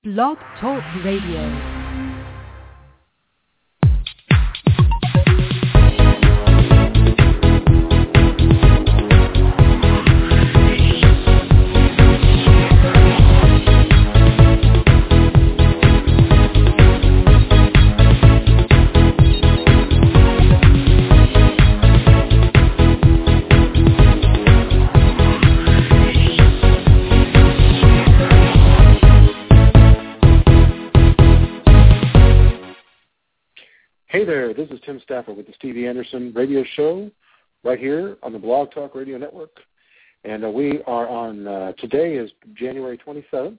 Blog Talk Radio. Hey there, this is Tim Stafford with the Stevie Anderson radio show right here on the Blog Talk Radio Network. And we are on, today is January 27th,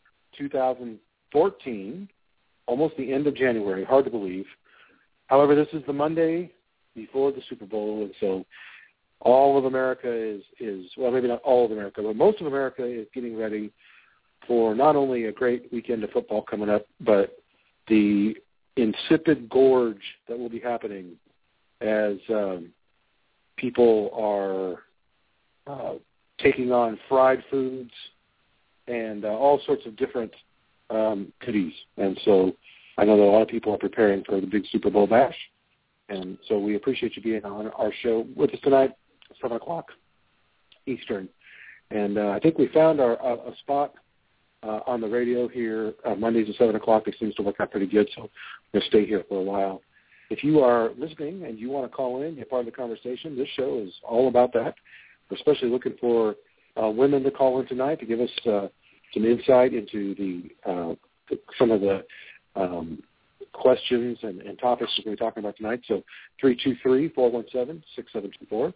2014, almost the end of January, hard to believe. However, this is the Monday before the Super Bowl, and so all of America is well, maybe not all of America, but most of America is getting ready for not only a great weekend of football coming up, but the insipid gorge that will be happening as people are taking on fried foods and all sorts of different goodies. And so I know that a lot of people are preparing for the big Super Bowl bash. And so we appreciate you being on our show with us tonight, 7 o'clock Eastern. And I think we found a spot on the radio here Mondays at 7 o'clock. It seems to work out pretty good, so we're going to stay here for a while. If you are listening and you want to call in, be a part of the conversation, this show is all about that. We're especially looking for women to call in tonight to give us some insight into some of the questions and topics we're going to be talking about tonight. So 323-417-6724,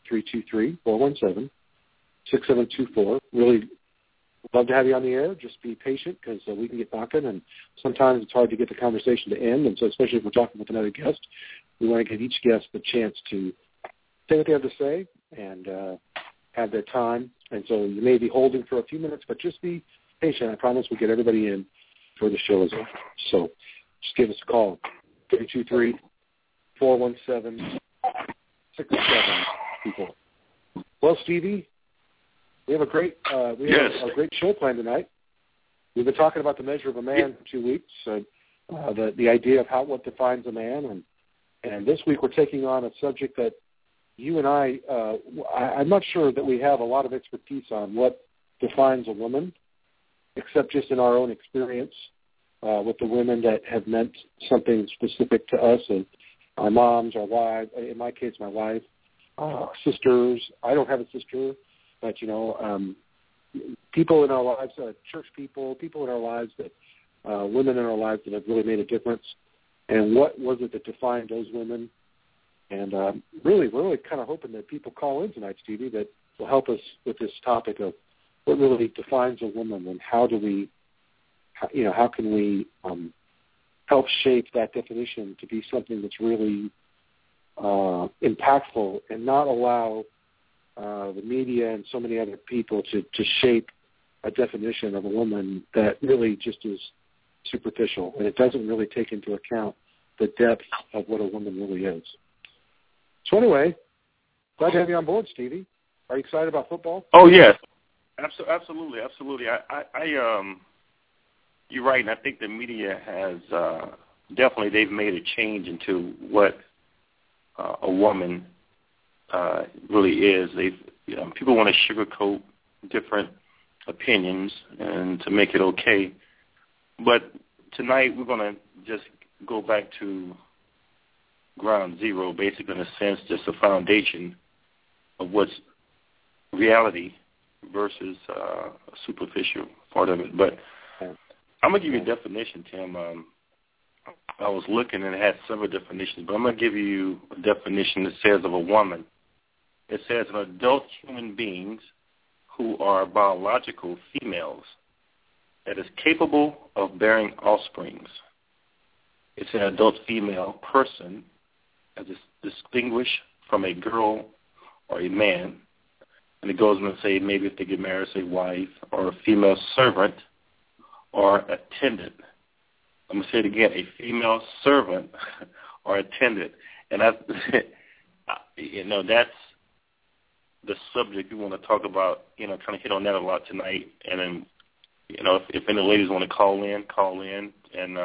323-417-6724. Really love to have you on the air. Just be patient because we can get talking, and sometimes it's hard to get the conversation to end. And so especially if we're talking with another guest, we want to give each guest the chance to say what they have to say and have their time. And so you may be holding for a few minutes, but just be patient. I promise we'll get everybody in before the show is over. So just give us a call, 323-417-6724. Well, Stevie, we have a great a great show planned tonight. We've been talking about the measure of a man for 2 weeks, the idea of what defines a man, and this week we're taking on a subject that you and I'm not sure that we have a lot of expertise on what defines a woman, except just in our own experience with the women that have meant something specific to us, and our moms, our wives, in my case, my wife, sisters. I don't have a sister. But, people in our lives, church people in our lives, women in our lives that have really made a difference. And what was it that defined those women? And we're really kind of hoping that people call in tonight, Stevie, that will help us with this topic of what really defines a woman and how can we help shape that definition to be something that's really impactful and not allow the media and so many other people to shape a definition of a woman that really just is superficial, and it doesn't really take into account the depth of what a woman really is. So anyway, glad to have you on board, Stevie. Are you excited about football? Oh, yes. Absolutely. You're right, and I think the media has definitely, they've made a change into what a woman really is. People want to sugarcoat different opinions and to make it okay. But tonight we're going to just go back to ground zero, basically, in a sense, just a foundation of what's reality versus a superficial part of it. But I'm going to give you a definition, Tim. I was looking and it had several definitions, but I'm going to give you a definition that says of a woman. It says an adult human beings who are biological females that is capable of bearing offsprings. It's an adult female person as distinguished from a girl or a man. And it goes on to say maybe if they get married, say wife, or a female servant or attendant. I'm going to say it again, a female servant or attendant. And that's the subject we want to talk about, kind of hit on that a lot tonight. And then if any ladies want to call in. And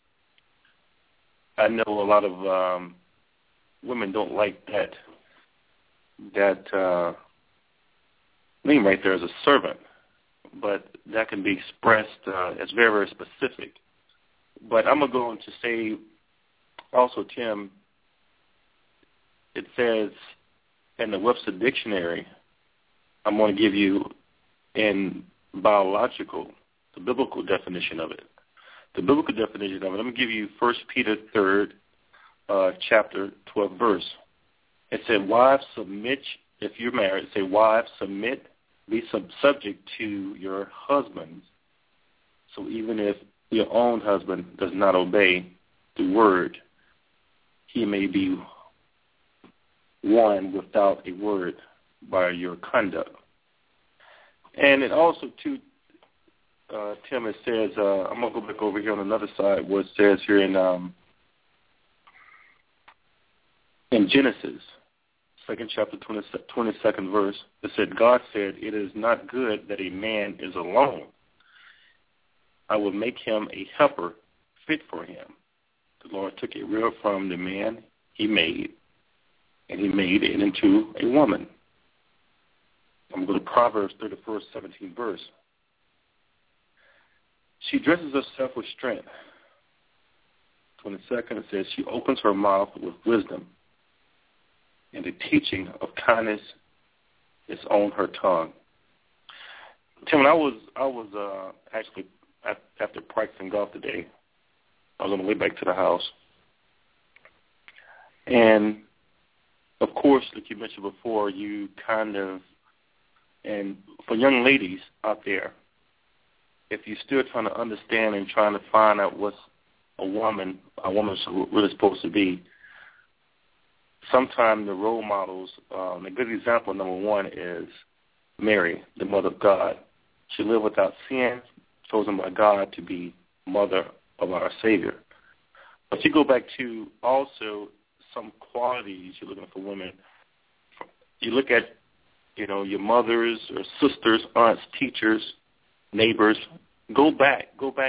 I know a lot of women don't like that name right there as a servant, but that can be expressed as very, very specific. But I'm going to go on to say also, Tim, it says in the Webster Dictionary, I'm going to give you in biological, the biblical definition of it. The biblical definition of it, I'm going to give you 1 Peter 3rd, chapter 12 verse. It said, wives, submit, if you're married, say, wives, submit, be subject to your husbands. So even if your own husband does not obey the word, he may be won without a word by your conduct. And it also, too, Tim, it says, I'm going to go back over here on another side where it says here in Genesis, 2nd chapter, 22nd verse, it said, God said, it is not good that a man is alone. I will make him a helper fit for him. The Lord took a rib from the man he made, and he made it into a woman. I'm going to Proverbs 31st, 17th verse. She dresses herself with strength. 22nd, it says, she opens her mouth with wisdom, and the teaching of kindness is on her tongue. Tim, when I was actually, after practicing golf today, I was on the way back to the house. And, of course, like you mentioned before, you kind of, and for young ladies out there, if you're still trying to understand and trying to find out what's a woman's really supposed to be, sometimes the role models, a good example, number one, is Mary, the mother of God. She lived without sin, chosen by God to be mother of our Savior. But you go back to also some qualities you're looking for women. You look at, your mothers or sisters, aunts, teachers, neighbors. Go back.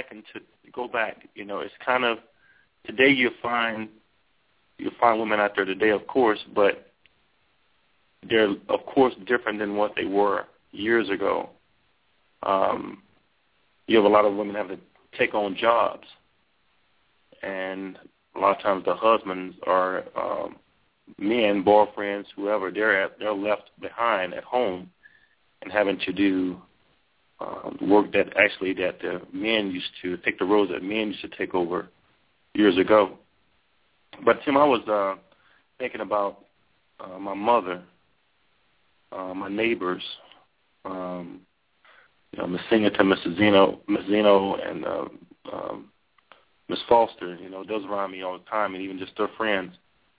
It's kind of, today you'll find women out there today, of course, but they're, of course, different than what they were years ago. You have a lot of women have to take on jobs, and a lot of times the husbands are men, boyfriends, whoever. They're left behind at home and having to do work that the men used to take, the roles that men used to take over years ago. But Tim, I was thinking about my mother, my neighbors, Miss Singleton, Mrs. Zeno, and Miss Foster. Those around me all the time, and even just their friends.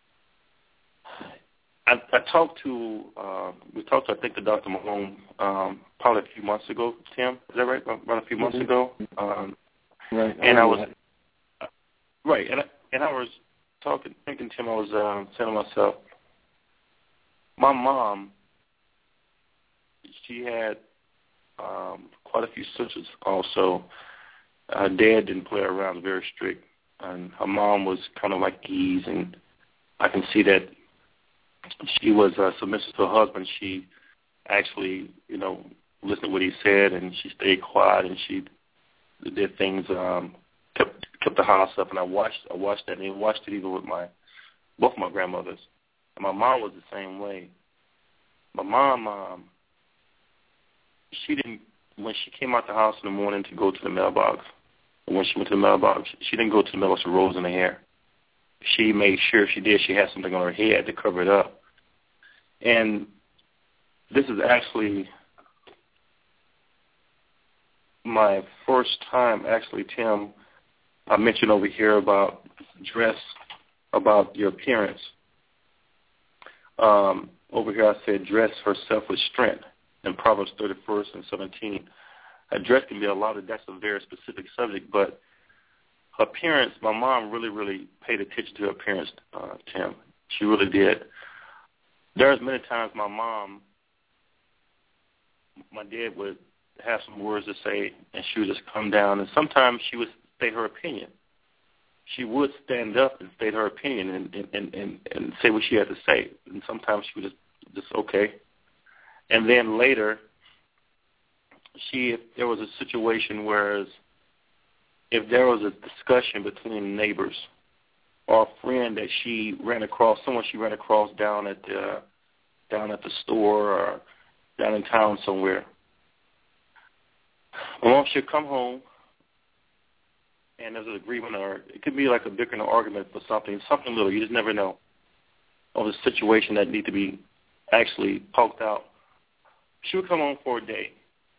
I talked to, I think, to Dr. Malone probably a few months ago, Tim. Is that right? About a few months ago. Right. And I was, right, and I was thinking, Tim, I was saying to myself, my mom, she had quite a few sisters also. Her dad didn't play around, very strict, and her mom was kind of like ease, and I can see that she was submissive to her husband. She actually, listened to what he said, and she stayed quiet, and she did things, kept the house up, and I watched that, and I watched it even with both my grandmothers. And my mom was the same way. My mom, she didn't, when she came out the house in the morning to go to the mailbox, and when she went to the mailbox, she didn't go to the mailbox with rose in her hair. She made sure she had something on her head to cover it up. And this is actually my first time, actually, Tim, I mentioned over here about dress, about your appearance. Over here I said dress herself with strength in Proverbs 31st and 17. A dress can be that's a very specific subject, but her appearance, my mom really, really paid attention to her appearance, Tim. She really did. There's many times my dad would have some words to say, and she would just come down. And sometimes she would state her opinion. She would stand up and state her opinion and say what she had to say. And sometimes she would just okay. And then later, if there was a situation where if there was a discussion between neighbors or a friend that she ran across, someone she ran across down at the store or down in town somewhere, my mom should come home, and there's an agreement, or it could be like a bickering argument for something little. You just never know. Of a situation that need to be actually poked out. She would come home for a day,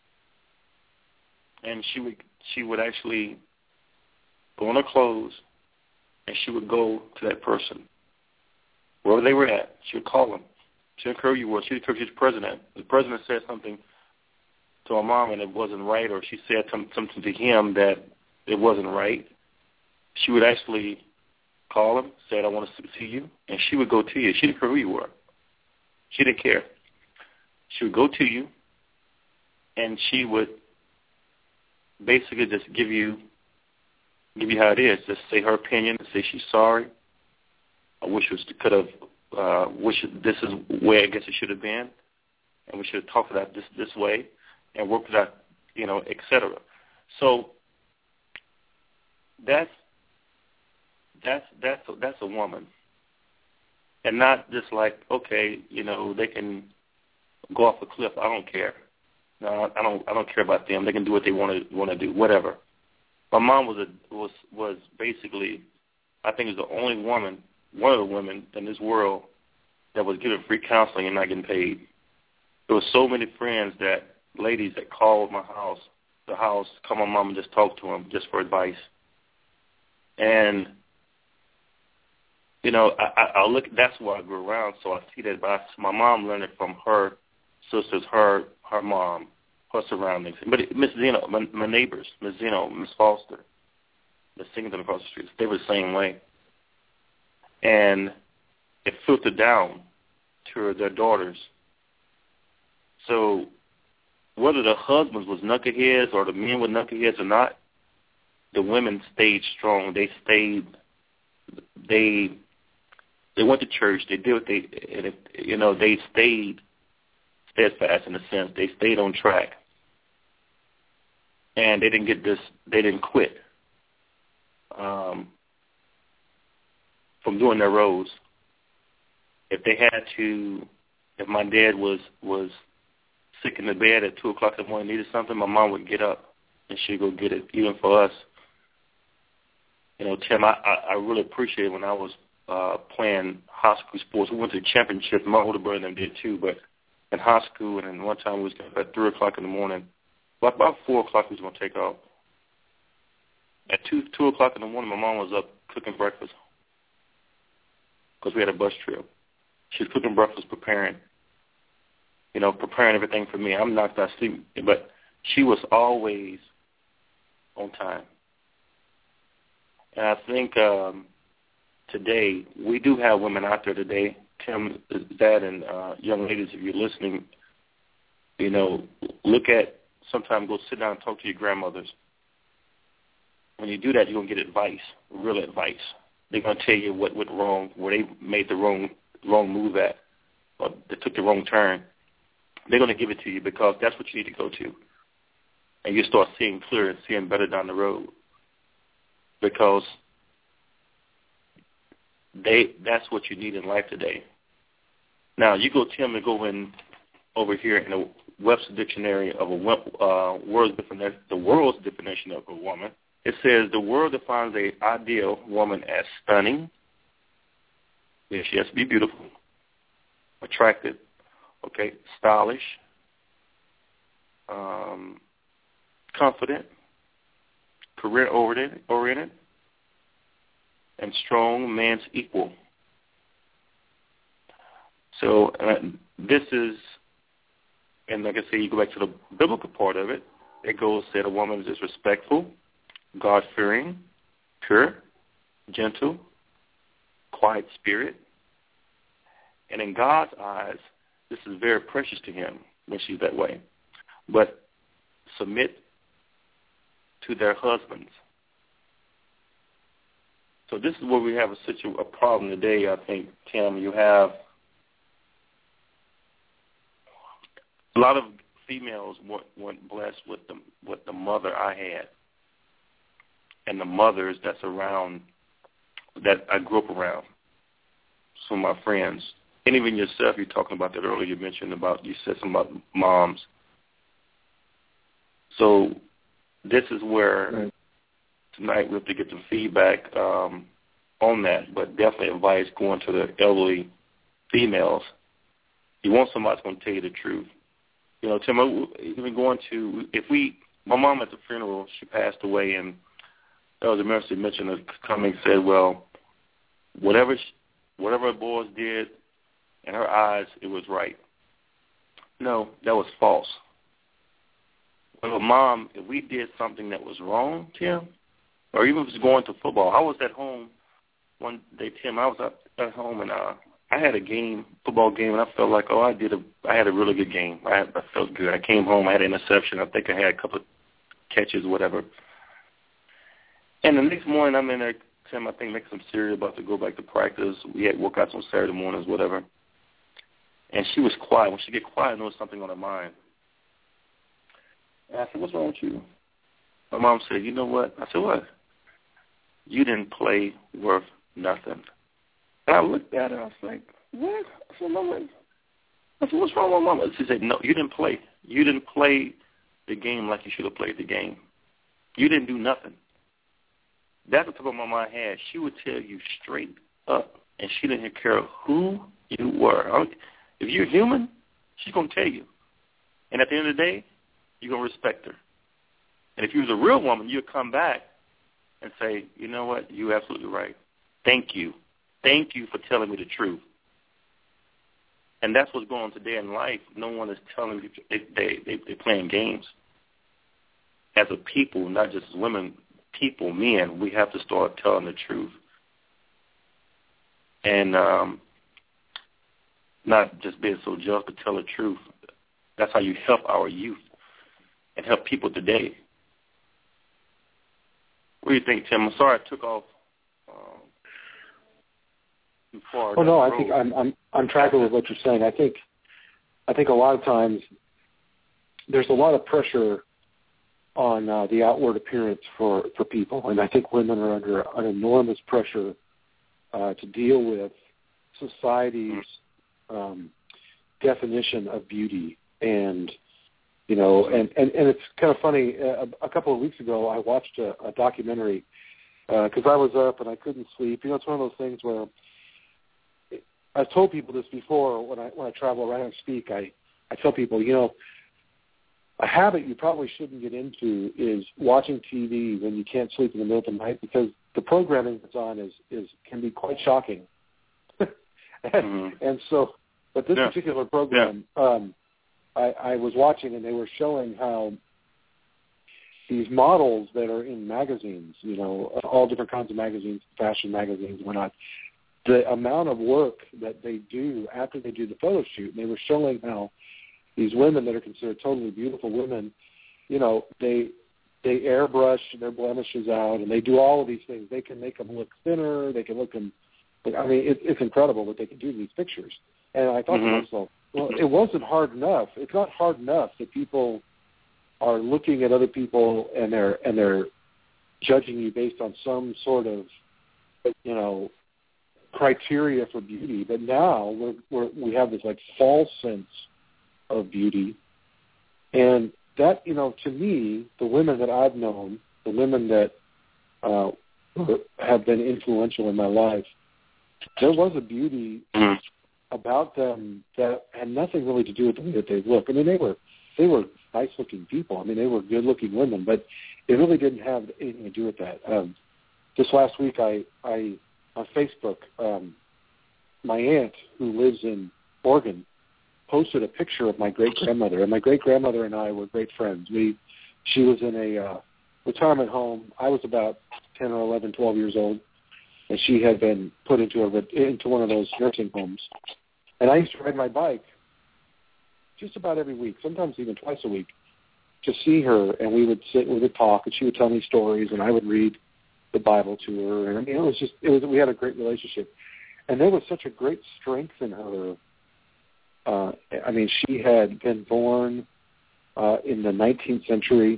and she would actually go on her clothes, and she would go to that person, wherever they were at. She would call them. She didn't care who you were. She didn't care if she was president. The president said something to her mom and it wasn't right, or she said something to him that it wasn't right. She would actually call him, said, I want to see you, and she would go to you. She didn't care who you were. She didn't care. She would go to you, and she would basically just give you how it is. Just say her opinion, say she's sorry. I wish it could have. Wish this is where I guess it should have been, and we should have talked about this way, and worked it out, etc. So that's a woman, and not just like, okay, they can go off a cliff. I don't care. No, I don't care about them. They can do what they want to do, whatever. My mom was basically, I think, is the only woman, one of the women in this world that was given free counseling and not getting paid. There were so many friends, ladies that called the house, call my mom and just talk to them just for advice. And I look. That's where I grew around, so I see that. But my mom learned it from her sisters, her mom, her surroundings. But Miss Zeno, my neighbors, Miss Zeno, Miss Foster, the Singleton across the street, they were the same way. And it filtered down to their daughters. So whether the husbands was knuckleheads or the men were knuckleheads or not, the women stayed strong. They stayed. They went to church. They did what they stayed steadfast in a sense. They stayed on track, and they didn't They didn't quit from doing their roles. If my dad was sick in the bed at 2:00 in the morning, needed something, my mom would get up and she'd go get it. Even for us, Tim, I really appreciate when I was playing high school sports. We went to the championship. My older brother and them did too, but in high school, and then one time we was up at 3:00 in the morning. But about 4:00 we was going to take off. At 2:00 in the morning, my mom was up cooking breakfast because we had a bus trip. She was cooking breakfast, preparing everything for me. I'm knocked out sleep, but she was always on time. And I think today we do have women out there today. Tim, Dad, and young ladies, if you're listening, sometime go sit down and talk to your grandmothers. When you do that, you're going to get advice, real advice. They're going to tell you what went wrong, where they made the wrong move at, or they took the wrong turn. They're going to give it to you because that's what you need to go to. And you start seeing clearer and seeing better down the road. Because that's what you need in life today. Now, you go, Tim, and go in over here in the Webster Dictionary of the world's definition of a woman. It says the world defines an ideal woman as stunning. Yeah, she has to be beautiful, attractive, stylish, confident, career-oriented, and strong, man's equal. So this is, and like I say, you go back to the biblical part of it. It goes, said a woman is respectful, God-fearing, pure, gentle, quiet spirit. And in God's eyes, this is very precious to him when she's that way. But submit to their husbands. So this is where we have a problem today, I think, Tim. You have a lot of females weren't blessed with the mother I had and the mothers that's around, that I grew up around. Some of my friends. And even yourself, you're talking about that earlier. You mentioned you said something about moms. So this is where tonight we have to get some feedback on that, but definitely advice going to the elderly females. You want somebody that's going to tell you the truth. You know, Tim, even going to, my mom at the funeral, she passed away, and Elder Mercy mentioned coming and said, well, whatever her boys did, in her eyes, it was right. No, that was false. Well, Mom, if we did something that was wrong, Tim, or even if it was going to football, I was at home one day, Tim, I was at home, and I had a football game, and I felt like, I had a really good game. I felt good. I came home, I had an interception. I think I had a couple of catches, whatever. And the next morning, I'm in there, Tim, I think making some cereal, about to go back to practice. We had workouts on Saturday mornings, whatever. And she was quiet. When she get quiet, I know something on her mind. And I said, what's wrong with you? My mom said, you know what? I said, what? You didn't play worth nothing. And I looked at her. I was like, what? I said, Mama. I said, what's wrong with Mama? She said, no, you didn't play. You didn't play the game like you should have played the game. You didn't do nothing. That's the type of mama I had. She would tell you straight up, and she didn't care who you were. If you're human, she's going to tell you. And at the end of the day, you're going to respect her. And if you was a real woman, you'd come back and say, you know what, you're absolutely right. Thank you. Thank you for telling me the truth. And that's what's going on today in life. No one is telling you they're playing games. As a people, not just as women, people, men, we have to start telling the truth. And not just being so jealous, but tell the truth. That's how you help our youth and help people today. What do you think, Tim? I'm sorry I took off too far. Oh no, I think I'm tracking with what you're saying. I think a lot of times there's a lot of pressure on the outward appearance for people, and I think women are under an enormous pressure to deal with society's definition of beauty. And you know, and it's kind of funny. A couple of weeks ago, I watched a documentary because I was up and I couldn't sleep. You know, it's one of those things where I've told people this before when I travel around and speak. I tell people, you know, a habit you probably shouldn't get into is watching TV when you can't sleep in the middle of the night, because the programming that's on can be quite shocking. and so, but this particular program, I was watching, and they were showing how these models that are in magazines, you know, all different kinds of magazines, fashion magazines, whatnot, the amount of work that they do after they do the photo shoot. And they were showing how these women that are considered totally beautiful women, you know, they airbrush their blemishes out, and they do all of these things. They can make them look thinner. They can look them. I mean, it's incredible what they can do in these pictures. And I thought to myself, well, it wasn't hard enough. It's not hard enough that people are looking at other people and they're judging you based on some sort of, you know, criteria for beauty. But now we have this like false sense of beauty, and that, you know, to me, the women that I've known, the women that have been influential in my life, there was a beauty about them that had nothing really to do with the way that they look. I mean, they were nice-looking people. I mean, they were good-looking women, but it really didn't have anything to do with that. This last week, I on Facebook, my aunt, who lives in Oregon, posted a picture of my great-grandmother, and my great-grandmother and I were great friends. She was in a retirement home. I was about 10 or 11, 12 years old, and she had been put into one of those nursing homes. And I used to ride my bike just about every week, sometimes even twice a week, to see her, and we would sit, we would talk, and she would tell me stories, and I would read the Bible to her, and I mean, we had a great relationship, and there was such a great strength in her. I mean, she had been born in the 19th century.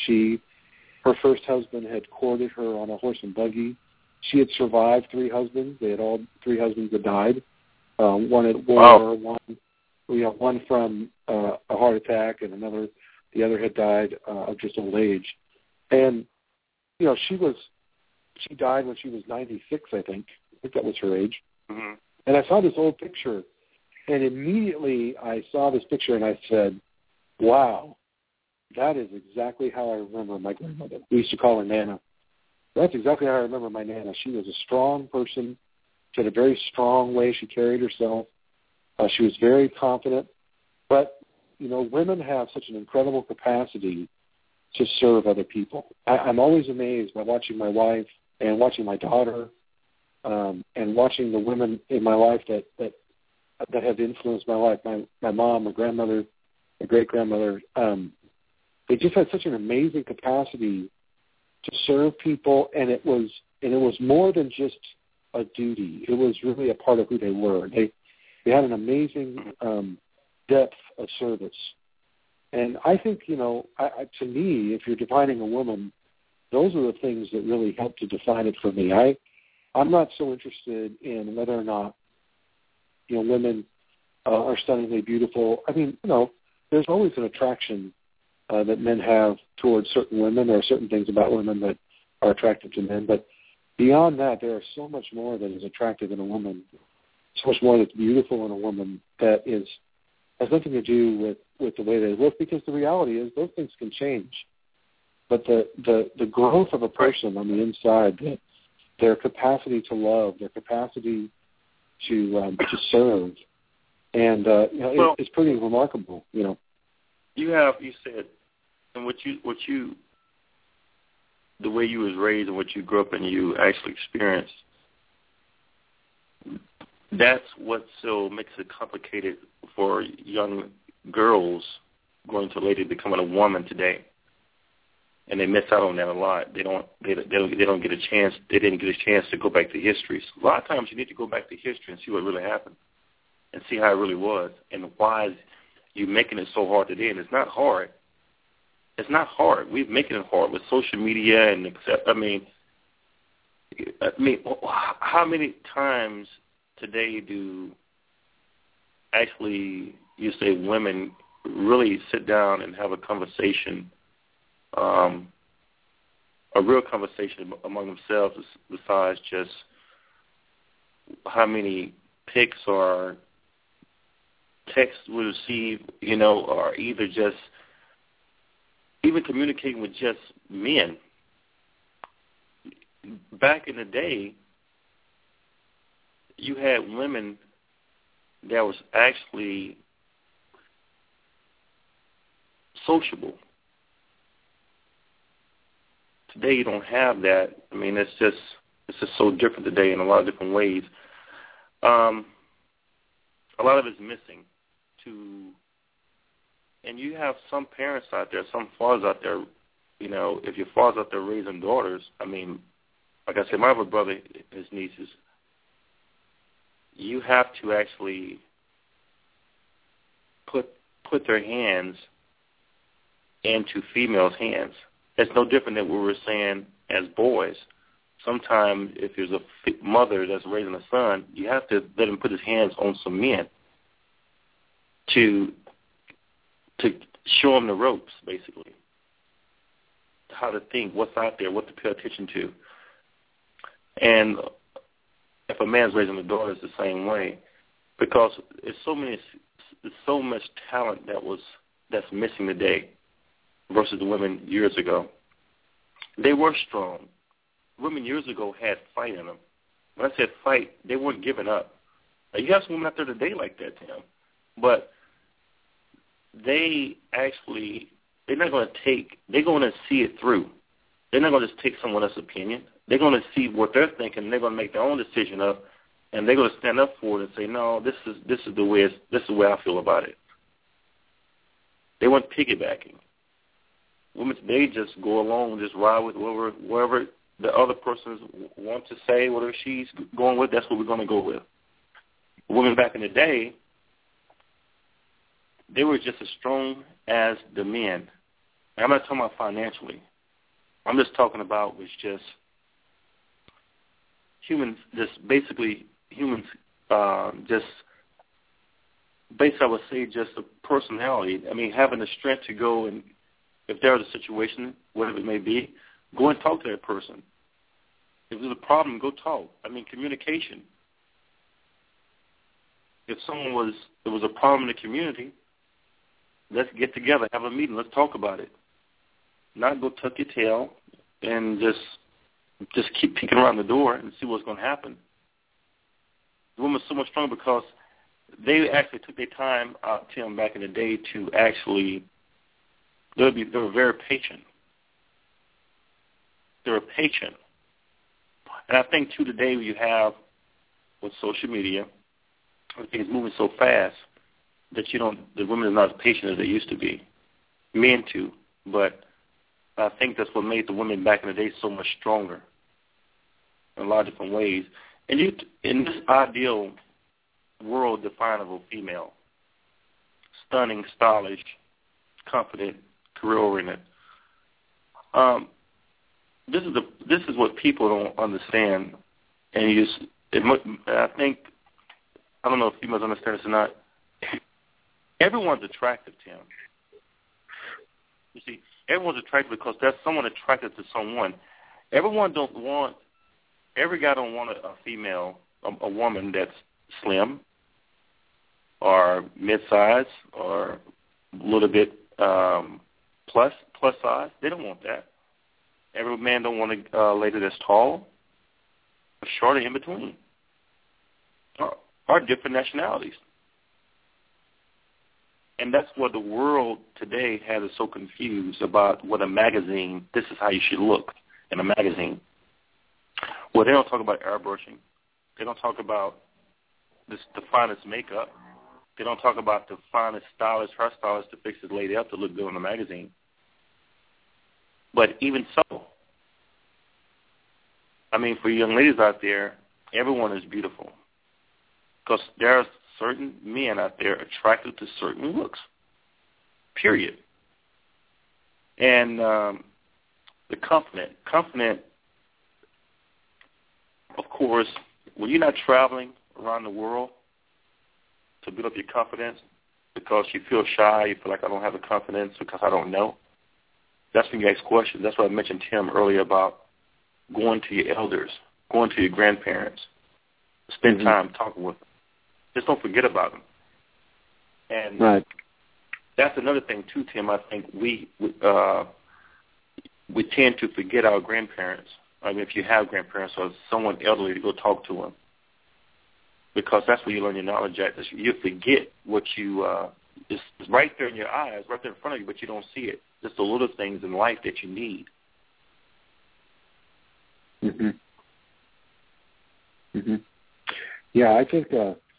Her first husband had courted her on a horse and buggy. She had survived 3 husbands. Three husbands had died. One at war, one from a heart attack, and the other had died of just old age. And she died when she was 96, I think. I think that was her age. Mm-hmm. And I saw this old picture, and immediately I saw this picture, and I said, "Wow, that is exactly how I remember my grandmother." We used to call her Nana. That's exactly how I remember my Nana. She was a strong person. She had a very strong way she carried herself. She was very confident. But, women have such an incredible capacity to serve other people. I'm always amazed by watching my wife and watching my daughter and watching the women in my life that have influenced my life. My mom, my grandmother, my great-grandmother, they just had such an amazing capacity to serve people, and it was more than just a duty. It was really a part of who they were. They had an amazing depth of service. And I think, to me, if you're defining a woman, those are the things that really help to define it for me. I'm not so interested in whether or not, women are stunningly beautiful. I mean, there's always an attraction that men have towards certain women. There are certain things about women that are attractive to men. But beyond that, there is so much more that is attractive in a woman, so much more that's beautiful in a woman that has nothing to do with the way they look, because the reality is those things can change. But the growth of a person on the inside, their capacity to love, their capacity to serve, and it's pretty remarkable. You said, and the way you was raised and what you grew up and you actually experienced, that's what so makes it complicated for young girls going to later becoming a woman today. And they miss out on that a lot. They don't get a chance. They didn't get a chance to go back to history. So a lot of times you need to go back to history and see what really happened and see how it really was and why you're making it so hard today. And it's not hard. It's not hard. We're making it hard with social media and I mean, how many times today do actually you say women really sit down and have a conversation, a real conversation among themselves, besides just how many pics or texts we receive, or either just even communicating with just men. Back in the day, you had women that was actually sociable. Today you don't have that. I mean, it's just so different today in a lot of different ways. A lot of it's missing. And you have some parents out there, some fathers out there, if your father's out there raising daughters, I mean, like I said, my other brother, his nieces, you have to actually put their hands into females' hands. It's no different than what we were saying as boys. Sometimes if there's a mother that's raising a son, you have to let him put his hands on some men to show him the ropes, basically, how to think, what's out there, what to pay attention to. And if a man's raising a daughter, it's the same way, because there's so much talent that's missing today versus the women years ago. They were strong. Women years ago had fight in them. When I said fight, they weren't giving up. Now, you have some women out there today like that, Tim, but they're not going to see it through. They're not going to just take someone else's opinion. They're going to see what they're thinking, and they're going to make their own decision up, and they're going to stand up for it and say, no, this is the way I feel about it. They weren't piggybacking. Women today just go along and just ride with wherever the other person wants to say, whatever she's going with, that's what we're going to go with. Women back in the day, they were just as strong as the men. And I'm not talking about financially. I'm just talking about was just humans, just basically humans, just based, I would say, just a personality. I mean, having the strength to go and, if there's a situation, whatever it may be, go and talk to that person. If there's a problem, go talk. I mean, communication. If there was a problem in the community, let's get together, have a meeting, let's talk about it. Not go tuck your tail and just keep peeking around the door and see what's going to happen. The women's so much stronger because they actually took their time out, Tim, back in the day to actually, they were very patient. They were patient. And I think, too, today you have, with social media, everything's moving so fast that the women are not as patient as they used to be. Men, too. But I think that's what made the women back in the day so much stronger in a lot of different ways. And in this ideal world defined of a female, stunning, stylish, confident, career-oriented. This is what people don't understand, and I think, I don't know if females understand this or not. Everyone's attractive, Tim. You see, everyone's attractive because there's someone attracted to someone. Every guy don't want a female, a woman that's slim or mid-size or a little bit plus size. They don't want that. Every man don't want a lady that's tall or short or in between or different nationalities. And that's what the world today has us so confused about what a magazine, this is how you should look in a magazine. Well, they don't talk about airbrushing. They don't talk about the finest makeup. They don't talk about the finest stylist, hairstylist to fix his lady up to look good in a magazine. But even so, I mean, for young ladies out there, everyone is beautiful because there are certain men out there attracted to certain looks, period. And the confident, of course, when you're not traveling around the world to build up your confidence because you feel shy, you feel like I don't have the confidence because I don't know, that's when you ask questions. That's what I mentioned, Tim, earlier about going to your elders, going to your grandparents, spend time talking with them. Just don't forget about them. And right. That's another thing, too, Tim. I think we tend to forget our grandparents. I mean, if you have grandparents or someone elderly, to go talk to them. Because that's where you learn your knowledge at. You forget what it's right there in your eyes, right there in front of you, but you don't see it. Just the little things in life that you need. Yeah, I think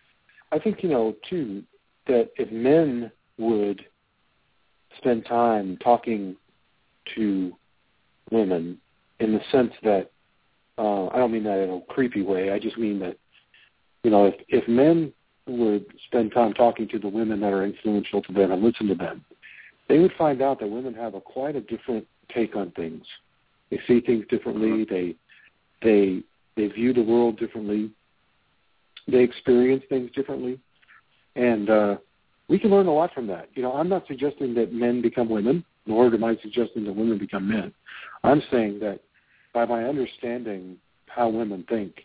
too, that if men would spend time talking to women in the sense that, I don't mean that in a creepy way, I just mean that, if men would spend time talking to the women that are influential to them and listen to them, they would find out that women have quite a different take on things. They see things differently. They view the world differently. They experience things differently. And we can learn a lot from that. I'm not suggesting that men become women, nor am I suggesting that women become men. I'm saying that by my understanding how women think,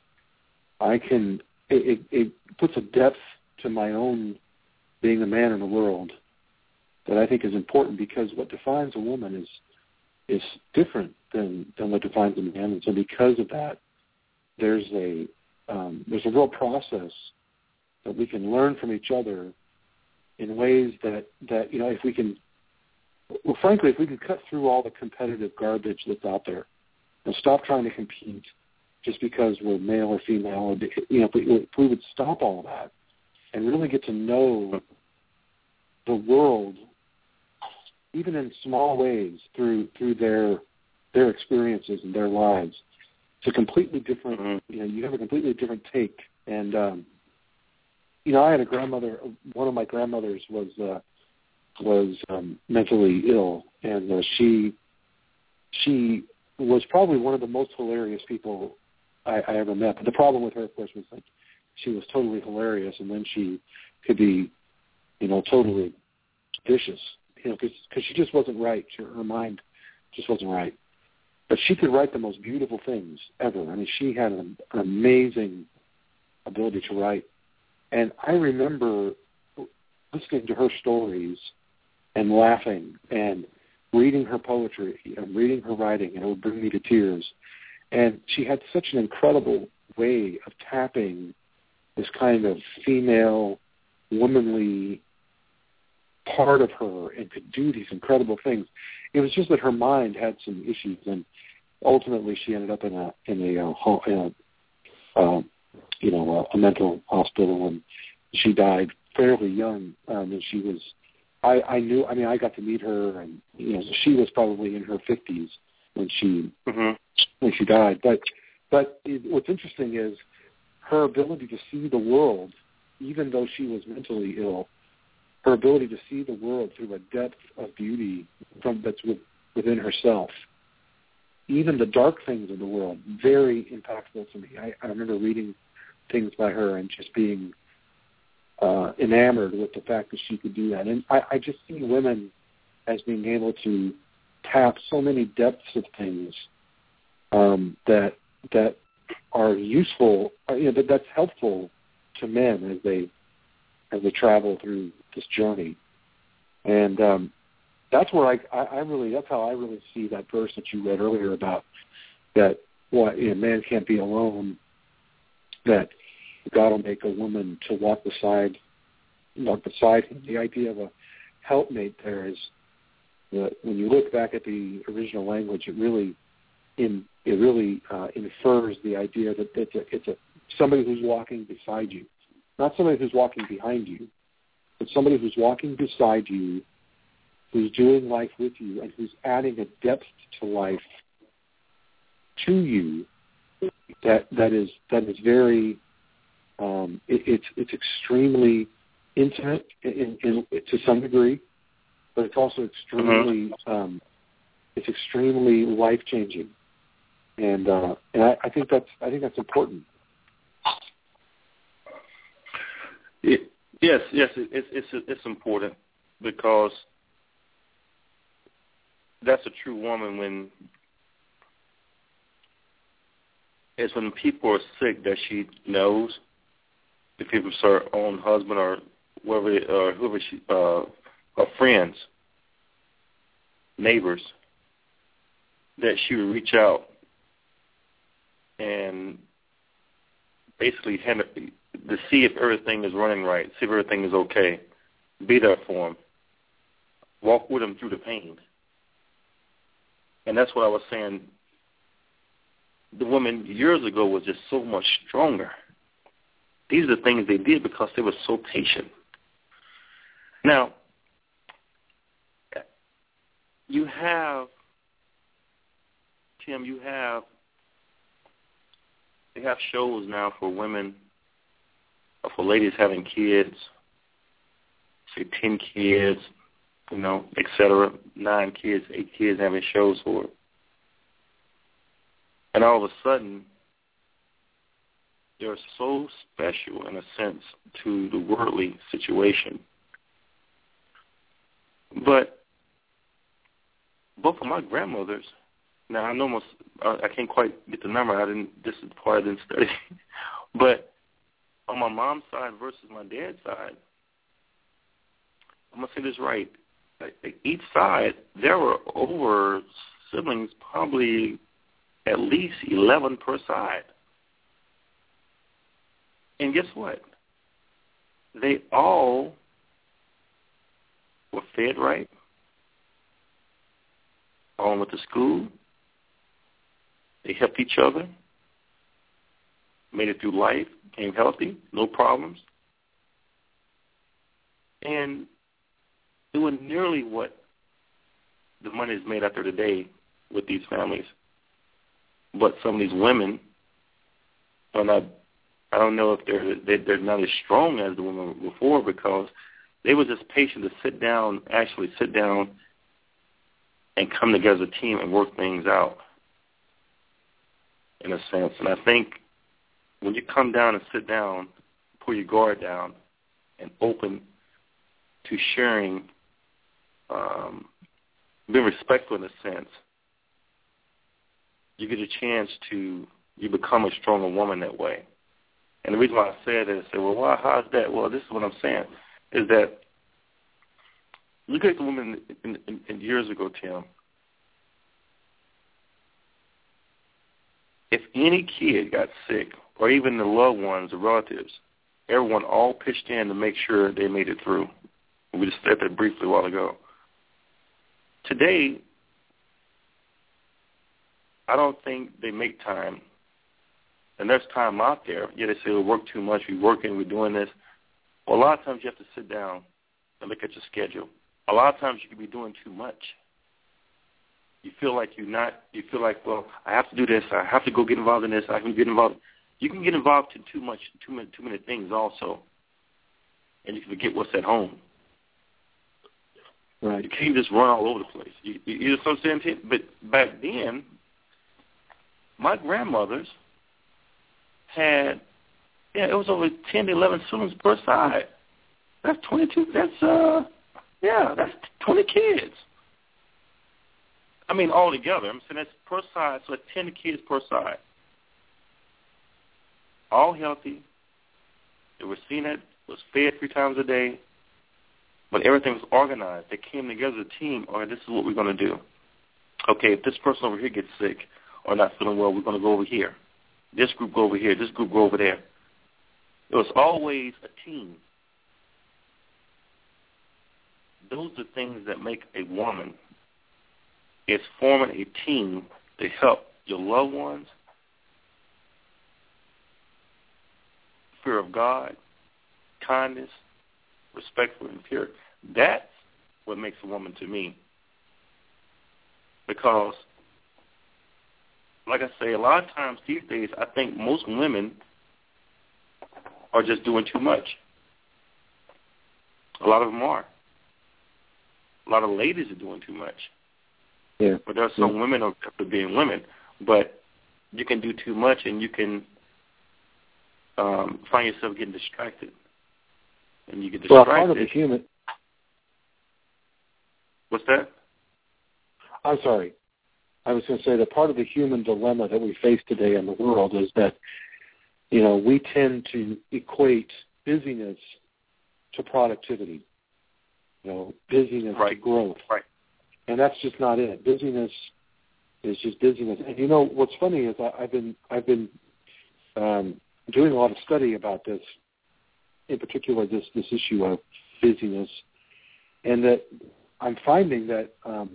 it puts a depth to my own being a man in the world that I think is important, because what defines a woman is different than what defines a man. And so because of that, there's a real process that we can learn from each other in ways that if we can, well, frankly, if we can cut through all the competitive garbage that's out there and stop trying to compete just because we're male or female, if we would stop all that and really get to know the world, even in small ways, through their experiences and their lives. It's a completely different, you have a completely different take. And, I had a grandmother, one of my grandmothers was mentally ill, and she was probably one of the most hilarious people I ever met. But the problem with her, of course, was like she was totally hilarious, and then she could be, totally vicious, because she just wasn't right. Her mind just wasn't right. But she could write the most beautiful things ever. I mean, she had an amazing ability to write. And I remember listening to her stories and laughing and reading her poetry and reading her writing, and it would bring me to tears. And she had such an incredible way of tapping this kind of female, womanly part of her and could do these incredible things. It was just that her mind had some issues, and ultimately she ended up in a mental hospital, and she died fairly young. And she was, I got to meet her, and she was probably in her 50s when she died. But what's interesting is her ability to see the world, even though she was mentally ill, her ability to see the world through a depth of beauty that's within herself. Even the dark things in the world, very impactful to me. I remember reading things by her and just being enamored with the fact that she could do that. And I just see women as being able to tap so many depths of things that are useful, that's helpful to men as they travel through this journey. And that's where that's how I really see that verse that you read earlier about that man can't be alone, that God will make a woman to walk beside him. The idea of a helpmate there is that when you look back at the original language, it really infers the idea that it's somebody who's walking beside you, not somebody who's walking behind you, but somebody who's walking beside you, who's doing life with you, and who's adding a depth to life to you that is very it's extremely intimate to some degree, but it's also extremely life changing, and I think that's important. Yes, it's important, because that's a true woman when people are sick that she knows, if it was her own husband or whoever she, her friends, neighbors, that she would reach out and basically to see if everything is running right, see if everything is okay, be there for them, walk with them through the pain. And that's what I was saying. The women years ago was just so much stronger. These are the things they did because they were so patient. Now, you have, Tim, they have shows now for women, for ladies having kids, say 10 kids, et cetera, 9 kids, 8 kids, having shows for it. And all of a sudden, they're so special, in a sense, to the worldly situation. But both of my grandmothers, now I know I can't quite get the number. This is the part I didn't study. But on my mom's side versus my dad's side, I'm going to say this right. Each side, there were over siblings, probably at least 11 per side. And guess what? They all were fed right, all went to school, they helped each other, made it through life, became healthy, no problems. And it wasn't nearly what the money is made out there today with these families. But some of these women are not, I don't know if they're not as strong as the women before, because they were just patient to actually sit down and come together as a team and work things out, in a sense. And I think when you come down and sit down, pull your guard down, and open to sharing, being respectful in a sense, you get a chance to, you become a stronger woman that way. And the reason why I say that is, well, how's that? Well, this is what I'm saying, is that look at the women in years ago, Tim. If any kid got sick, or even the loved ones, the relatives, everyone all pitched in to make sure they made it through. We just said that briefly a while ago. Today, I don't think they make time. And there's time out there. Yeah, they say we work too much, we're working, we're doing this. Well, a lot of times you have to sit down and look at your schedule. A lot of times you can be doing too much. You feel like well, I have to do this, I have to go get involved in this, I can get involved. You can get involved in too many things also, and you can forget what's at home. Right. You can't just run all over the place. You know what I'm saying? But back then, my grandmothers had, it was over 10 to 11 students per side. That's 22. That's 20 kids. I mean, all together. I'm saying that's per side, so that's 10 kids per side. All healthy. They were seen at, was fed 3 times a day, but everything was organized. They came together as a team. All right, this is what we're going to do. Okay, if this person over here gets sick or not feeling well, we're going to go over here. This group go over here. This group go over there. It was always a team. Those are things that make a woman. It's forming a team to help your loved ones, fear of God, kindness, respectful and pure. That's what makes a woman to me. Because, like I say, a lot of times these days, I think most women are just doing too much. A lot of them are. A lot of ladies are doing too much. Yeah. But there are some women after being women. But you can do too much, and you can find yourself getting distracted. And you get distracted. Well, part of the human. What's that? I'm sorry. I was going to say that part of the human dilemma that we face today in the world is that, we tend to equate busyness to productivity. Busyness to growth. Right. And that's just not it. Busyness is just busyness. And what's funny is I've been doing a lot of study about this, in particular this issue of busyness, and that I'm finding that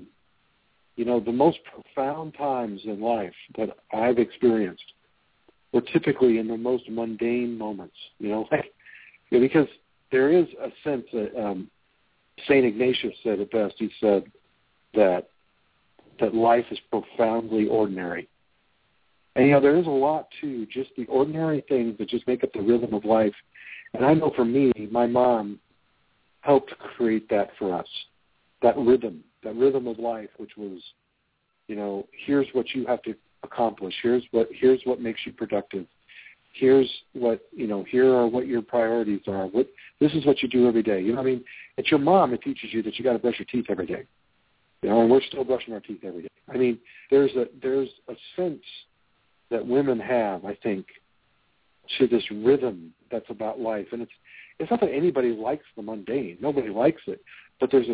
the most profound times in life that I've experienced were typically in the most mundane moments. Because there is a sense that St. Ignatius said it best. He said that life is profoundly ordinary. And, there is a lot to just the ordinary things that just make up the rhythm of life. And I know for me, my mom helped create that for us, that rhythm of life, which was, here's what you have to accomplish. Here's what makes you productive. Here's what, here are what your priorities are. This is what you do every day. It's your mom that teaches you that you got to brush your teeth every day. And we're still brushing our teeth every day. There's a sense that women have, I think, to this rhythm that's about life. And it's not that anybody likes the mundane. Nobody likes it. But there's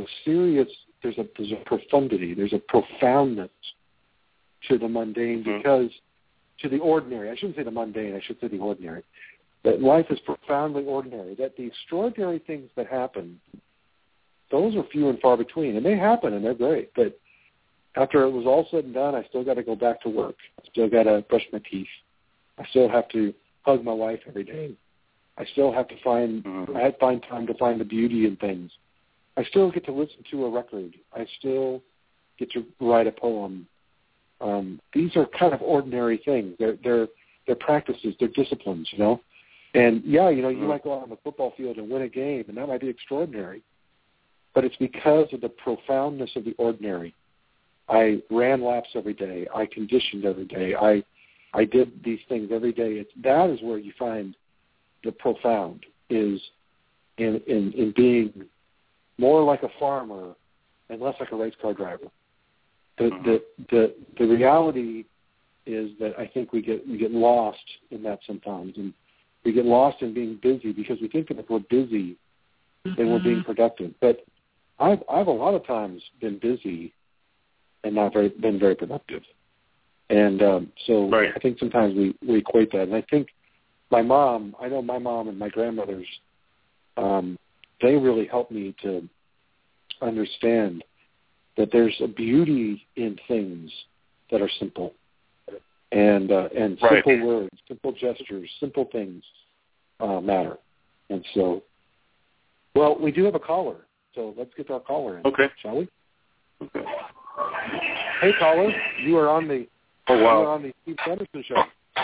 a profundity, there's a profoundness to the mundane, because to the ordinary, I shouldn't say the mundane, I should say the ordinary, that life is profoundly ordinary, that the extraordinary things that happen, those are few and far between, and they happen and they're great. But after it was all said and done, I still got to go back to work. I still got to brush my teeth. I still have to hug my wife every day. I still have to find time to find the beauty in things. I still get to listen to a record. I still get to write a poem. These are kind of ordinary things. They're practices, they're disciplines, you know. And, yeah, you know, you might go out on the football field and win a game, and that might be extraordinary. But it's because of the profoundness of the ordinary. I ran laps every day. I conditioned every day. I did these things every day. That is where you find the profound, is in being more like a farmer and less like a race car driver. The reality is that I think we get lost in that sometimes, and we get lost in being busy because we think that if we're busy, then we're being productive. But I've a lot of times been busy and not been very productive, and so right. I think sometimes we equate that. And I think I know my mom and my grandmothers, they really helped me to understand that there's a beauty in things that are simple, and right. simple words, simple gestures, simple things matter. And so, well, we do have a caller, so let's get our caller in, okay. Shall we? Okay. Hey, caller, you are on the you are on the Steve Anderson Show.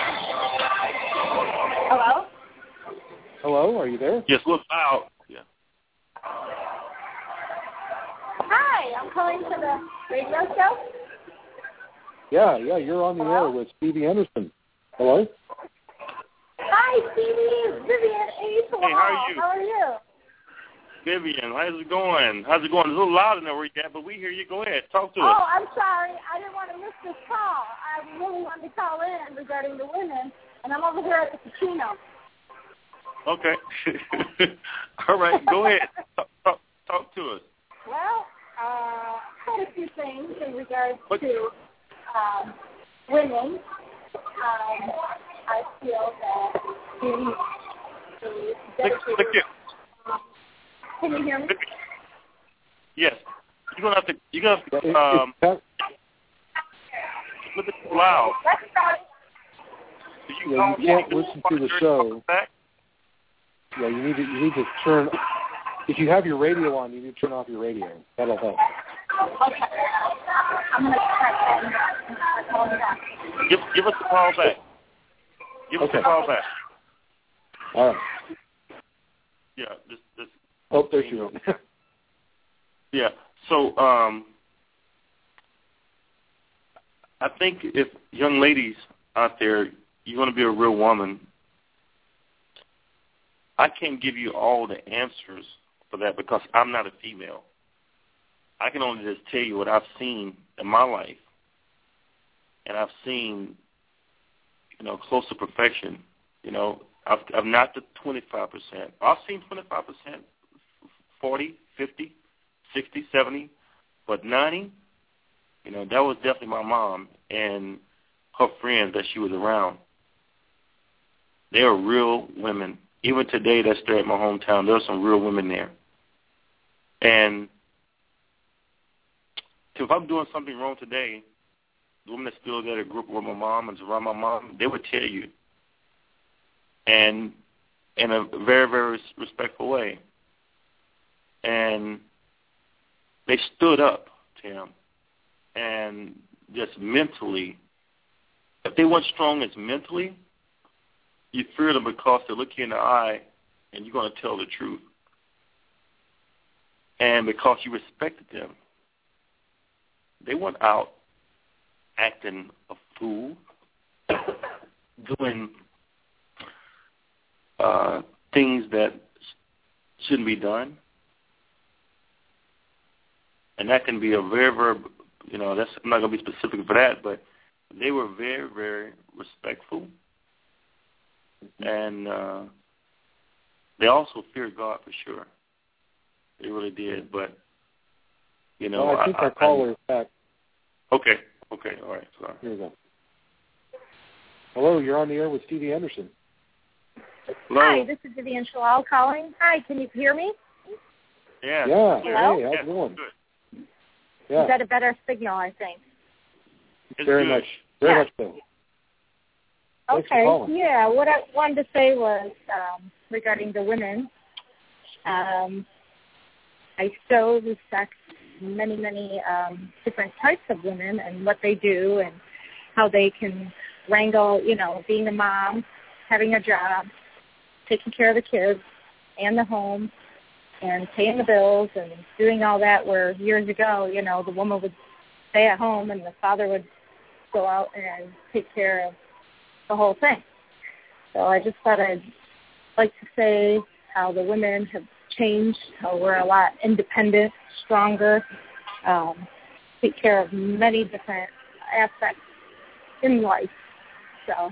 Hello? Hello, are you there? Yes, look out. Yeah. Hi, I'm calling for the radio show. Yeah, you're on the air with Stevie Anderson. Hello? Hi, Stevie. Vivian H. Hey, how are you? How are you? Vivian, how's it going? How's it going? It's a little loud in there where you're at, but we hear you. Go ahead. Talk to us. Oh, I'm sorry. I didn't want to miss this call. I really wanted to call in regarding the women, and I'm over here at the casino. Okay. All right. Go ahead. Talk to us. Well, quite a few things in regards to women. I feel that the dedicated... Can you hear me? Yes. You're gonna have to look at loud. You can't listen to the show. Yeah, you need to turn. If you have your radio on, you need to turn off your radio. That'll help. Okay. I'm gonna try. Give us a call back. Give us a call back. All right. Yeah. This. Oh, there she goes. Yeah. So, I think if young ladies out there, you want to be a real woman, I can't give you all the answers for that because I'm not a female. I can only just tell you what I've seen in my life, and I've seen, close to perfection. I've not the 25%. I've seen 25%, 40, 50, 60, 70, but 90, that was definitely my mom and her friends that she was around. They are real women. Even today, that's there at my hometown. There are some real women there. And if I'm doing something wrong today, the women that still there, a group with my mom and around my mom, they would tell you. And in a very, very respectful way. And they stood up, Tim, and just mentally, if they weren't strong as mentally, you fear them because they look you in the eye and you're going to tell the truth. And because you respected them, they weren't out acting a fool, doing things that shouldn't be done. And that can be a very, very, that's, I'm not going to be specific for that, but they were very, very respectful. And they also feared God for sure. They really did. But, well, I think our caller is back. Okay. All right. Sorry. Here we go. Hello, you're on the air with Stevie Anderson. Hello. Hi, this is Vivian Shalal calling. Hi, can you hear me? Yeah. Hello? Hey, how's it going? Good. Yeah. Is that a better signal, I think? It's very good. much. Very much so. Thanks for Okay. calling. Yeah, what I wanted to say was regarding the women, I so respect many, many different types of women and what they do and how they can wrangle, being a mom, having a job, taking care of the kids and the home, and paying the bills and doing all that, where years ago, the woman would stay at home and the father would go out and take care of the whole thing. So I just thought I'd like to say how the women have changed, how we're a lot independent, stronger, take care of many different aspects in life. So.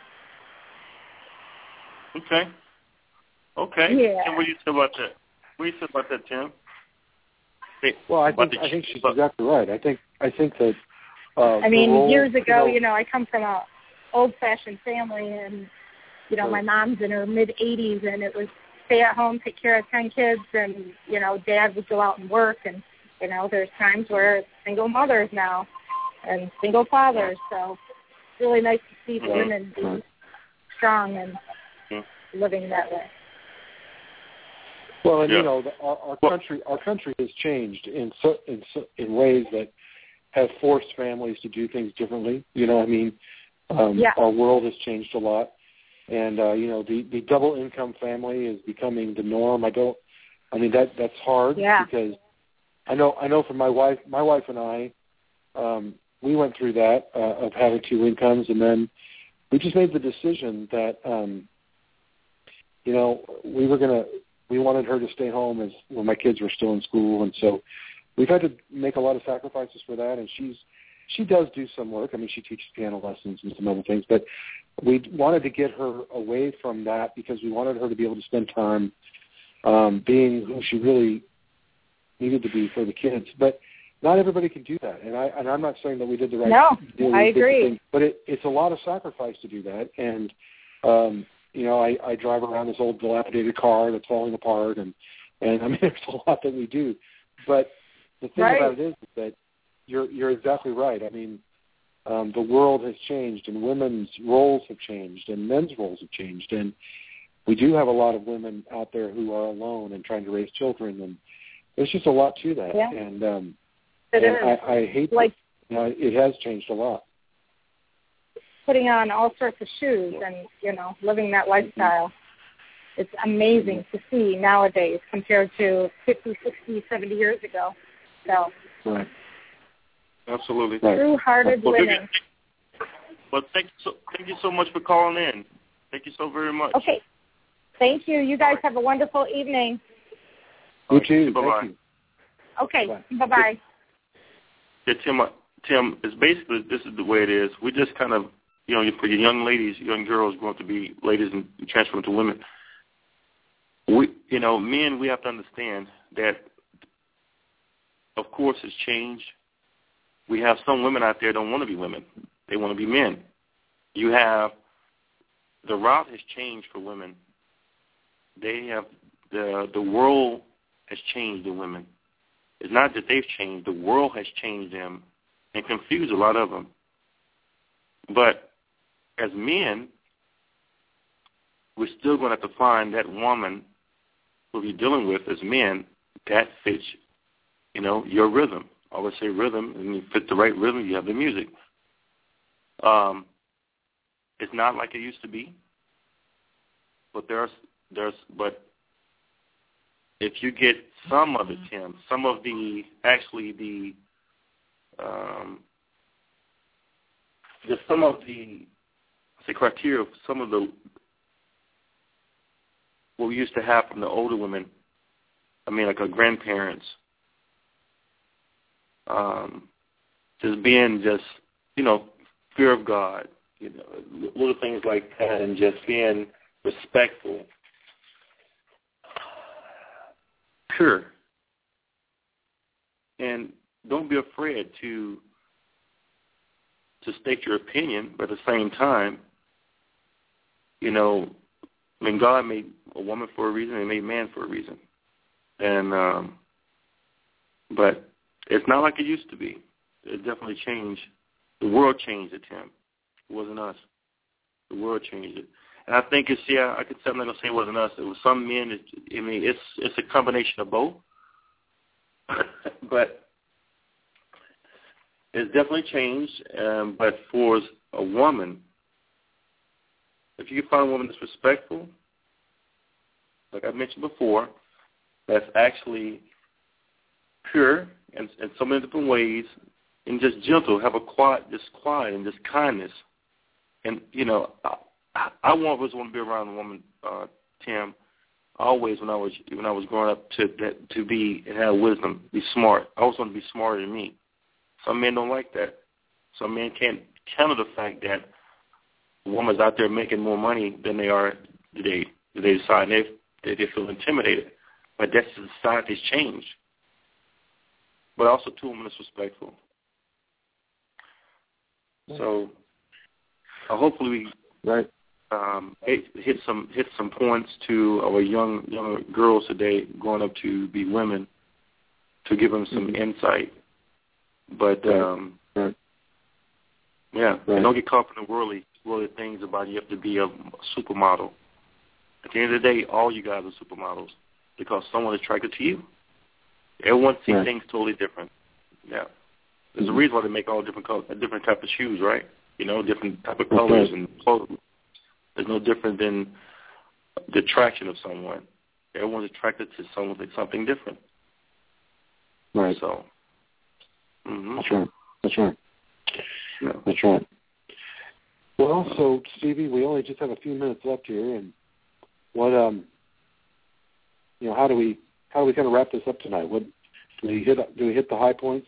Okay. Yeah. And what do you say about that? What do you say about that, Tim? Well, I think she's exactly right. I think that. Years ago, I come from a old-fashioned family, and my mom's in her mid-80s, and it was stay at home, take care of 10 kids, and Dad would go out and work, and there's times where it's single mothers now, and single fathers. So it's really nice to see the women be strong and living that way. Well, and our country has changed in ways that have forced families to do things differently. Our world has changed a lot, and the double income family is becoming the norm. That's hard because I know for my wife and I, we went through that of having two incomes, and then we just made the decision that we wanted her to stay home when my kids were still in school, and so we've had to make a lot of sacrifices for that. And she does do some work. She teaches piano lessons and some other things, but we wanted to get her away from that because we wanted her to be able to spend time being who she really needed to be for the kids. But not everybody can do that, and I'm not saying that we did the right thing. No, I agree. Thing, but it's a lot of sacrifice to do that, and I drive around this old dilapidated car that's falling apart, and there's a lot that we do. But the thing about it is that you're exactly right. The world has changed, and women's roles have changed, and men's roles have changed, and we do have a lot of women out there who are alone and trying to raise children, and there's just a lot to that. Yeah. And it is. I hate that. It has changed a lot. Putting on all sorts of shoes and, living that lifestyle. It's amazing to see nowadays compared to 50, 60, 70 years ago. So. Right. Absolutely. True-hearted women. Well, thank you so much for calling in. Thank you so very much. Okay. Thank you. You guys have a wonderful evening. You too. Bye-bye. Okay. Bye-bye. Yeah, Tim, it's basically, this is the way it is. We just kind of, for your young ladies, young girls going to be ladies and transfer into women. Men, we have to understand that, of course, it's changed. We have some women out there don't want to be women. They want to be men. You have, the route has changed for women. They have, the world has changed the women. It's not that they've changed. The world has changed them and confused a lot of them. But as men, we're still going to have to find that woman who we're dealing with as men that fits, your rhythm. I always say rhythm, and you fit the right rhythm, you have the music. It's not like it used to be, but but if you get some of it, Tim, some of the criteria of some of the what we used to have from the older women, like our grandparents, just being fear of God, little things like that, and just being respectful, pure, and don't be afraid to state your opinion, but at the same time, God made a woman for a reason, He made man for a reason, and but it's not like it used to be. It definitely changed. The world changed it, Tim. It wasn't us. The world changed it. And I think I'm not going to say it wasn't us. It was some men. It's a combination of both. But It's definitely changed, but for a woman, if you can find a woman that's respectful, like I mentioned before, that's actually pure in so many different ways, and just gentle, have a quiet and just kindness. And, you know, I always want to be around a woman, Tim, always when I was growing up to be and have wisdom, be smart. I always want to be smarter than me. Some men don't like that. Some men can't counter the fact that a woman's out there making more money than they are today. They decide they feel intimidated. But that's the society's changed. But also, too, a woman is respectful. So hopefully we hit some points to our younger girls today growing up to be women, to give them some insight. But and don't get caught in the worldly things about you have to be a supermodel. At the end of the day, all you guys are supermodels because someone is attracted to you. Everyone sees things totally different. Yeah. There's a reason why they make all different colors, different type of shoes, right? You know, different type of colors and clothes. There's no different than the attraction of someone. Everyone's attracted to something different. Right. So. Mm-hmm. That's right. Yeah. That's right. Well, so Stevie, we only just have a few minutes left here, and what how do we kind of wrap this up tonight? What do we hit the high points?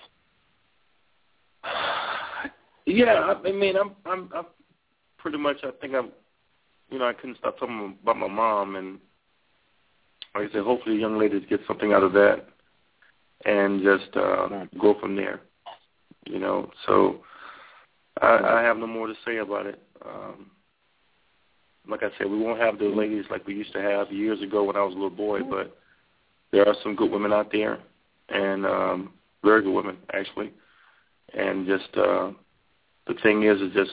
Yeah, I mean, I'm pretty much. I think I couldn't stop talking about my mom, and like I said, hopefully, young ladies get something out of that, and just go from there. You know, so I have no more to say about it. Like I said, we won't have the ladies like we used to have years ago when I was a little boy, but there are some good women out there, and very good women, actually. And just the thing is just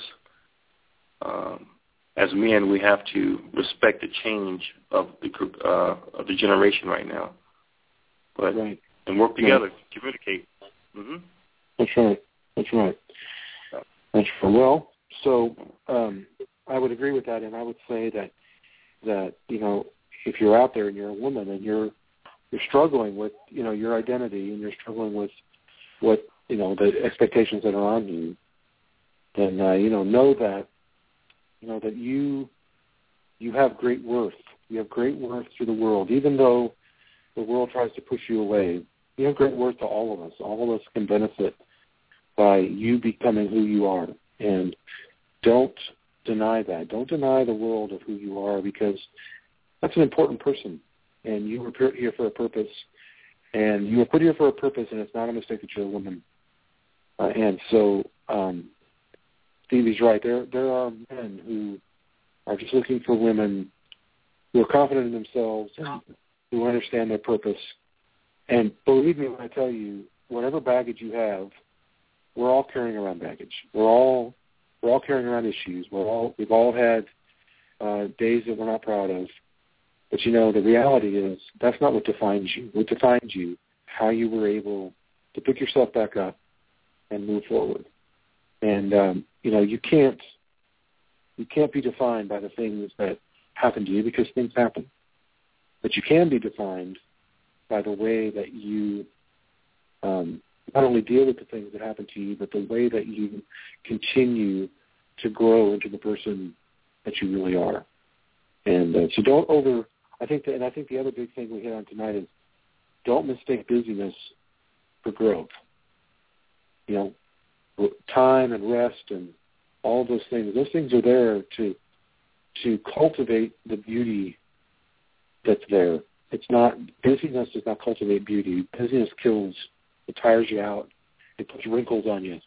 as men, we have to respect the change of the generation right now, but and work together, communicate. Mm-hmm. That's right. That's right. Well, so I would agree with that, and I would say that if you're out there and you're a woman and you're struggling with your identity and you're struggling with what the expectations that are on you, then know that you have great worth. You have great worth to the world, even though the world tries to push you away. You have great worth to all of us. All of us can benefit by you becoming who you are, and don't deny that. Don't deny the world of who you are, because that's an important person, and you were put here for a purpose, and you were put here for a purpose, and it's not a mistake that you're a woman. And so Stevie's right. There are men who are just looking for women who are confident in themselves, who understand their purpose. And believe me when I tell you, whatever baggage you have, we're all carrying around baggage. We're all carrying around issues. We've all had days that we're not proud of. But the reality is that's not what defines you. What defines you, how you were able to pick yourself back up and move forward. And you can't be defined by the things that happen to you, because things happen. But you can be defined by the way that you not only deal with the things that happen to you, but the way that you continue to grow into the person that you really are. And so don't I think the other big thing we hit on tonight is don't mistake busyness for growth. Time and rest and all those things. Those things are there to cultivate the beauty that's there. Busyness does not cultivate beauty. Busyness kills. It tires you out. It puts wrinkles on you.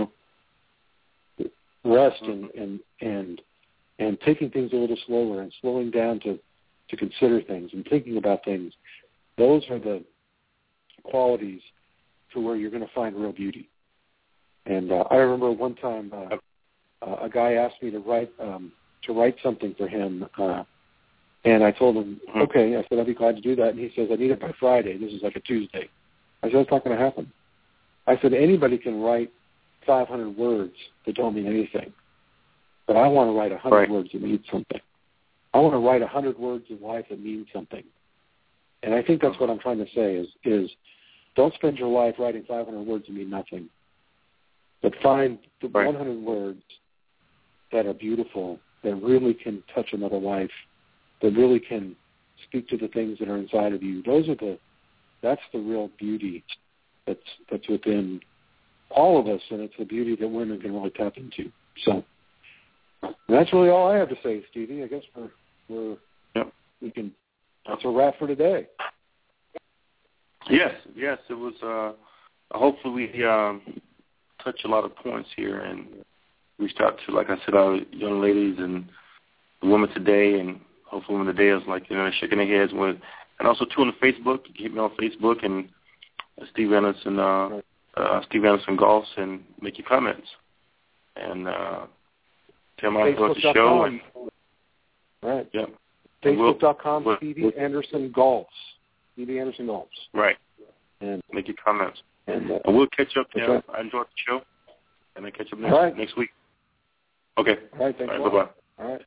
Rest and taking things a little slower and slowing down to consider things and thinking about things. Those are the qualities to where you're going to find real beauty. And I remember one time a guy asked me to write something for him, and I told him, okay. I said, I'd be glad to do that. And he says, I need it by Friday. This is like a Tuesday. I said, that's not going to happen. I said, anybody can write 500 words that don't mean anything. But I want to write 100 words that mean something. I want to write 100 words in life that mean something. And I think that's what I'm trying to say is don't spend your life writing 500 words that mean nothing. But find the 100 words that are beautiful, that really can touch another life, that really can speak to the things that are inside of you. That's the real beauty that's within all of us, and it's the beauty that women can really tap into. So that's really all I have to say, Stevie. I guess that's a wrap for today. Yes, it was. Hopefully, we touch a lot of points here and reached out to, like I said, our young ladies and the women today, and hopefully when the day is shaking their heads with, and also too on the Facebook. You can hit me on Facebook and Steve Anderson Golfs, and make your comments and tell my about the show. Right. Yeah. Facebook.com, Stevie Anderson Golfs. Stevie Anderson Golfs. Right. And make your comments. And we'll catch up there. I enjoyed the show. And then catch up next week. Okay. All right. Thanks. All right, bye-bye. All right.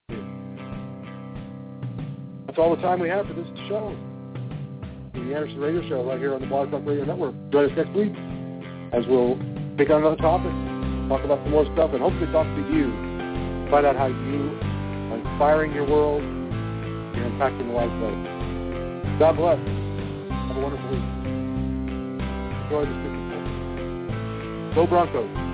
That's all the time we have for this show. The Anderson Radio Show right here on the Blog Talk Radio Network. Join us next week as we'll pick on another topic, talk about some more stuff, and hopefully talk to you, find out how you are inspiring your world and impacting the lives of others. God bless. Have a wonderful week. Enjoy the Super Bowl. Go Broncos.